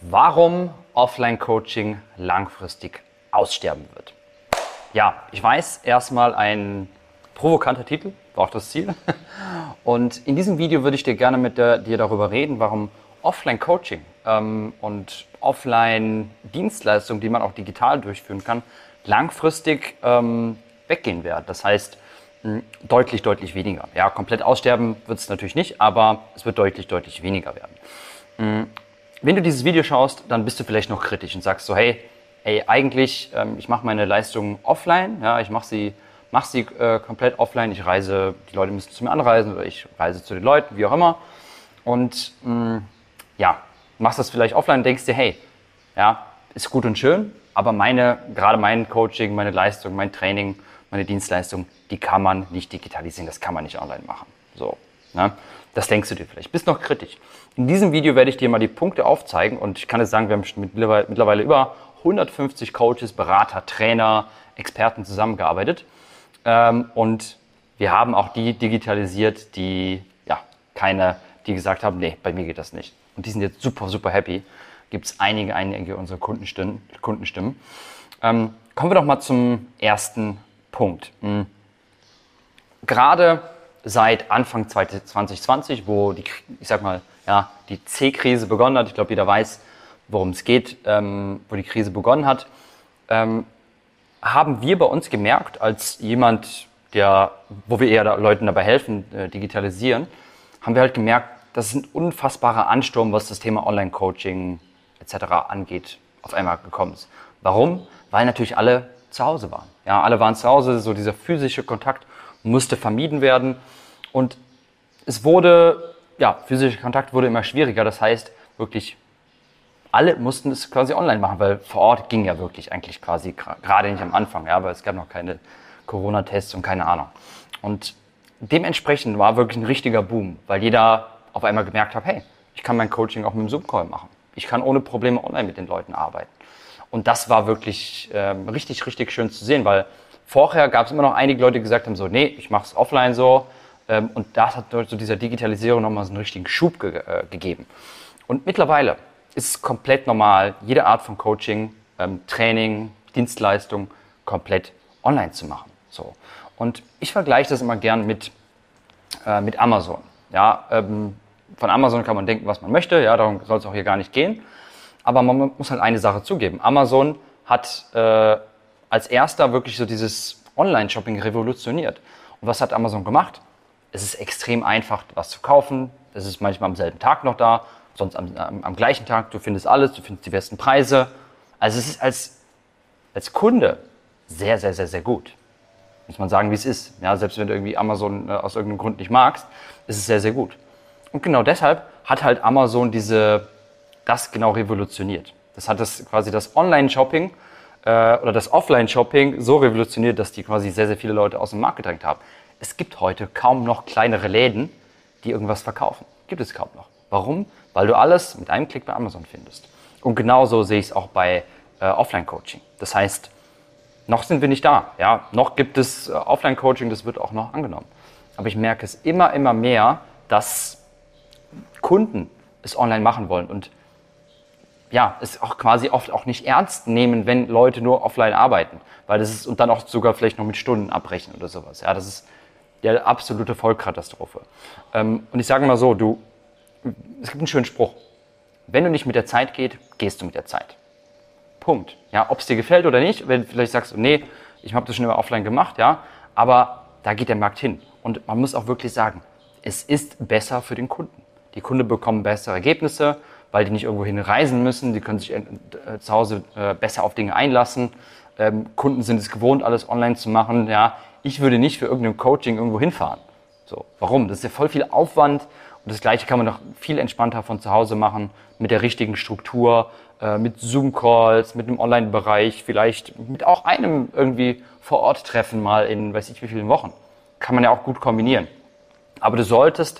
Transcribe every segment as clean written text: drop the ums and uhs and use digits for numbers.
Warum Offline-Coaching langfristig aussterben wird. Ja, ich weiß, erstmal ein provokanter Titel, war auch das Ziel. Und in diesem Video würde ich dir gerne mit dir darüber reden, warum Offline-Coaching und Offline-Dienstleistungen, die man auch digital durchführen kann, langfristig weggehen werden. Das heißt, deutlich weniger. Ja, komplett aussterben wird es natürlich nicht, aber es wird deutlich weniger werden. Wenn du dieses Video schaust, dann bist du vielleicht noch kritisch und sagst so, hey, eigentlich, ich mache meine Leistungen offline, ja, ich mache sie komplett offline, die Leute müssen zu mir anreisen oder ich reise zu den Leuten, wie auch immer. Und machst das vielleicht offline und denkst dir, hey, ja, ist gut und schön, aber gerade mein Coaching, meine Leistung, mein Training, meine Dienstleistung, die kann man nicht digitalisieren, das kann man nicht online machen. So, ne? Das denkst du dir vielleicht. Bist noch kritisch. In diesem Video werde ich dir mal die Punkte aufzeigen und ich kann jetzt sagen, wir haben mittlerweile über 150 Coaches, Berater, Trainer, Experten zusammengearbeitet und wir haben auch die digitalisiert, die gesagt haben, nee, bei mir geht das nicht. Und die sind jetzt super happy. Gibt es einige unserer Kundenstimmen. Kommen wir doch mal zum ersten Punkt. Gerade seit Anfang 2020, wo die C-Krise begonnen hat, ich glaube, jeder weiß, worum es geht, wo die Krise begonnen hat, haben wir bei uns gemerkt, als jemand, wo wir eher Leuten dabei helfen, digitalisieren, haben wir halt gemerkt, dass es ein unfassbarer Ansturm, was das Thema Online-Coaching etc. angeht, auf einmal gekommen ist. Warum? Weil natürlich alle zu Hause waren. Ja, alle waren zu Hause, so dieser physische Kontakt musste vermieden werden und physischer Kontakt wurde immer schwieriger. Das heißt, wirklich alle mussten es quasi online machen, weil vor Ort ging ja wirklich eigentlich quasi, gerade nicht am Anfang, ja, weil es gab noch keine Corona-Tests und keine Ahnung. Und dementsprechend war wirklich ein richtiger Boom, weil jeder auf einmal gemerkt hat, hey, ich kann mein Coaching auch mit dem Zoom-Call machen. Ich kann ohne Probleme online mit den Leuten arbeiten. Und das war wirklich richtig schön zu sehen, weil vorher gab es immer noch einige Leute, die gesagt haben, so, nee, ich mache es offline so. Und das hat so dieser Digitalisierung nochmal so einen richtigen Schub gegeben. Und mittlerweile ist es komplett normal, jede Art von Coaching, Training, Dienstleistung komplett online zu machen. So. Und ich vergleiche das immer gern mit Amazon. Ja, von Amazon kann man denken, was man möchte, ja, darum soll es auch hier gar nicht gehen. Aber man muss halt eine Sache zugeben. Amazon hat als erster wirklich so dieses Online-Shopping revolutioniert. Und was hat Amazon gemacht? Es ist extrem einfach, was zu kaufen. Es ist manchmal am selben Tag noch da, sonst am gleichen Tag. Du findest alles, du findest die besten Preise. Also es ist als Kunde sehr gut. Muss man sagen, wie es ist. Ja, selbst wenn du irgendwie Amazon aus irgendeinem Grund nicht magst, ist es sehr gut. Und genau deshalb hat halt Amazon das genau revolutioniert. Das hat quasi das Online-Shopping oder das Offline-Shopping so revolutioniert, dass die quasi sehr viele Leute aus dem Markt gedrängt haben. Es gibt heute kaum noch kleinere Läden, die irgendwas verkaufen. Gibt es kaum noch. Warum? Weil du alles mit einem Klick bei Amazon findest. Und genauso sehe ich es auch bei Offline-Coaching. Das heißt, noch sind wir nicht da. Ja? Noch gibt es Offline-Coaching, das wird auch noch angenommen. Aber ich merke es immer mehr, dass Kunden es online machen wollen und es auch quasi oft auch nicht ernst nehmen, wenn Leute nur offline arbeiten. Weil das ist, und dann auch sogar vielleicht noch mit Stunden abbrechen oder sowas. Ja, das ist die absolute Vollkatastrophe. Und ich sage mal so, es gibt einen schönen Spruch. Wenn du nicht mit der Zeit gehst du mit der Zeit. Punkt. Ja, ob es dir gefällt oder nicht, wenn du vielleicht sagst du, nee, ich habe das schon immer offline gemacht, ja, aber da geht der Markt hin. Und man muss auch wirklich sagen, es ist besser für den Kunden. Die Kunden bekommen bessere Ergebnisse, weil die nicht irgendwo hin reisen müssen, die können sich zu Hause besser auf Dinge einlassen. Kunden sind es gewohnt, alles online zu machen. Ja. Ich würde nicht für irgendein Coaching irgendwo hinfahren. So, warum? Das ist ja voll viel Aufwand und das Gleiche kann man doch viel entspannter von zu Hause machen, mit der richtigen Struktur, mit Zoom-Calls, mit einem Online-Bereich, vielleicht mit auch einem irgendwie Vor-Ort-Treffen mal in weiß ich wie vielen Wochen. Kann man ja auch gut kombinieren. Aber du solltest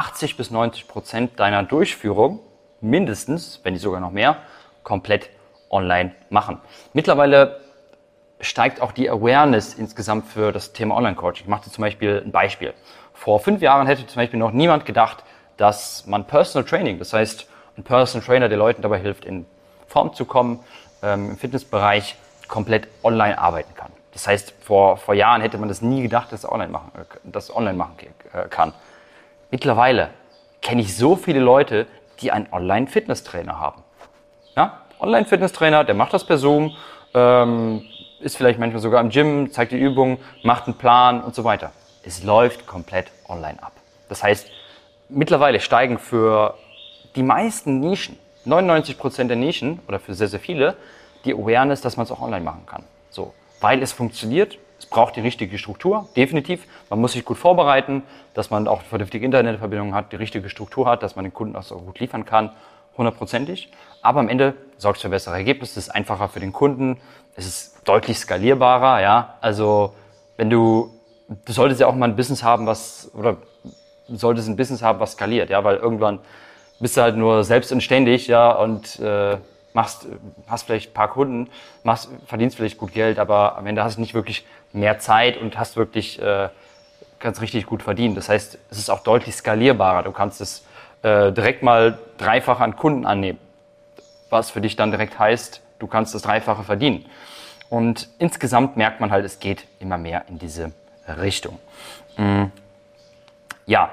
80-90% deiner Durchführung mindestens, wenn nicht sogar noch mehr, komplett online machen. Mittlerweile steigt auch die Awareness insgesamt für das Thema Online-Coaching. Ich mache dir zum Beispiel ein Beispiel. Vor 5 Jahren hätte zum Beispiel noch niemand gedacht, dass man Personal Training, das heißt ein Personal Trainer, der Leuten dabei hilft, in Form zu kommen, im Fitnessbereich komplett online arbeiten kann. Das heißt, vor Jahren hätte man das nie gedacht, dass das online machen kann. Mittlerweile kenne ich so viele Leute, die einen Online-Fitnesstrainer haben. Ja? Online-Fitnesstrainer, der macht das per Zoom, ist vielleicht manchmal sogar im Gym, zeigt die Übungen, macht einen Plan und so weiter. Es läuft komplett online ab. Das heißt, mittlerweile steigen für die meisten Nischen, 99% der Nischen oder für sehr, sehr viele, die Awareness, dass man es auch online machen kann. So, weil es funktioniert, es braucht die richtige Struktur, definitiv. Man muss sich gut vorbereiten, dass man auch eine vernünftige Internetverbindung hat, die richtige Struktur hat, dass man den Kunden auch so gut liefern kann, 100%ig. Aber am Ende sorgt es für bessere Ergebnisse, es ist einfacher für den Kunden, es ist deutlich skalierbarer. Ja? Also du solltest ja auch mal ein Business haben, was skaliert, ja, weil irgendwann bist du halt nur selbst und ständig, ja, und hast vielleicht ein paar Kunden, verdienst vielleicht gut Geld, aber am Ende hast du nicht wirklich mehr Zeit und kannst richtig gut verdienen. Das heißt, es ist auch deutlich skalierbarer. Du kannst es direkt mal dreifach an Kunden annehmen, was für dich dann direkt heißt, du kannst das Dreifache verdienen. Und insgesamt merkt man halt, es geht immer mehr in diese Richtung. Ja,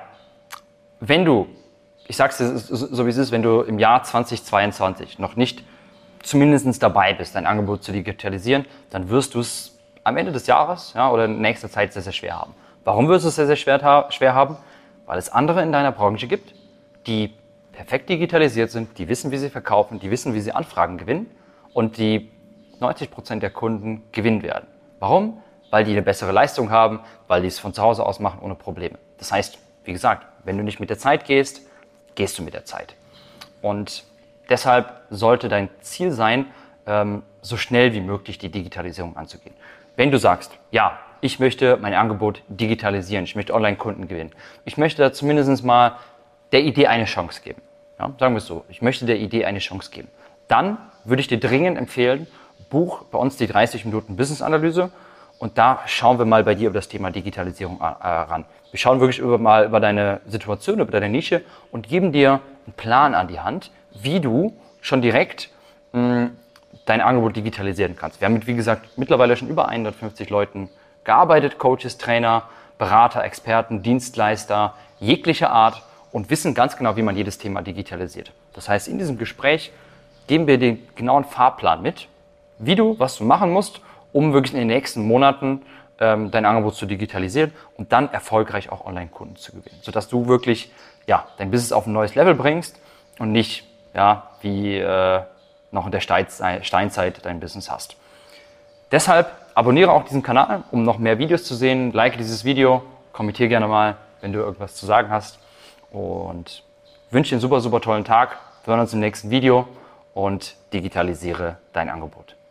ich sag's dir so wie es ist, wenn du im Jahr 2022 noch nicht zumindest dabei bist, dein Angebot zu digitalisieren, dann wirst du es am Ende des Jahres, ja, oder in nächster Zeit sehr, sehr schwer haben. Warum wirst du es sehr, sehr schwer haben? Weil es andere in deiner Branche gibt, die perfekt digitalisiert sind, die wissen, wie sie verkaufen, die wissen, wie sie Anfragen gewinnen und die 90% der Kunden gewinnen werden. Warum? Weil die eine bessere Leistung haben, weil die es von zu Hause aus machen ohne Probleme. Das heißt, wie gesagt, wenn du nicht mit der Zeit gehst, gehst du mit der Zeit. Und deshalb sollte dein Ziel sein, so schnell wie möglich die Digitalisierung anzugehen. Wenn du sagst, ja, ich möchte mein Angebot digitalisieren, ich möchte Online-Kunden gewinnen, ich möchte da zumindest mal der Idee eine Chance geben. Ja, sagen wir es so, ich möchte der Idee eine Chance geben. Dann würde ich dir dringend empfehlen, buch bei uns die 30 Minuten Business-Analyse und da schauen wir mal bei dir über das Thema Digitalisierung ran. Wir schauen wirklich mal über deine Situation, über deine Nische und geben dir einen Plan an die Hand, wie du schon direkt dein Angebot digitalisieren kannst. Wir haben wie gesagt, mittlerweile schon über 150 Leuten gearbeitet, Coaches, Trainer, Berater, Experten, Dienstleister, jeglicher Art und wissen ganz genau, wie man jedes Thema digitalisiert. Das heißt, in diesem Gespräch geben wir den genauen Fahrplan mit, was du machen musst, um wirklich in den nächsten Monaten dein Angebot zu digitalisieren und dann erfolgreich auch Online-Kunden zu gewinnen, sodass du wirklich dein Business auf ein neues Level bringst und nicht wie noch in der Steinzeit dein Business hast. Deshalb abonniere auch diesen Kanal, um noch mehr Videos zu sehen. Like dieses Video, kommentiere gerne mal, wenn du irgendwas zu sagen hast und wünsche dir einen super, super tollen Tag. Wir hören uns im nächsten Video und digitalisiere dein Angebot.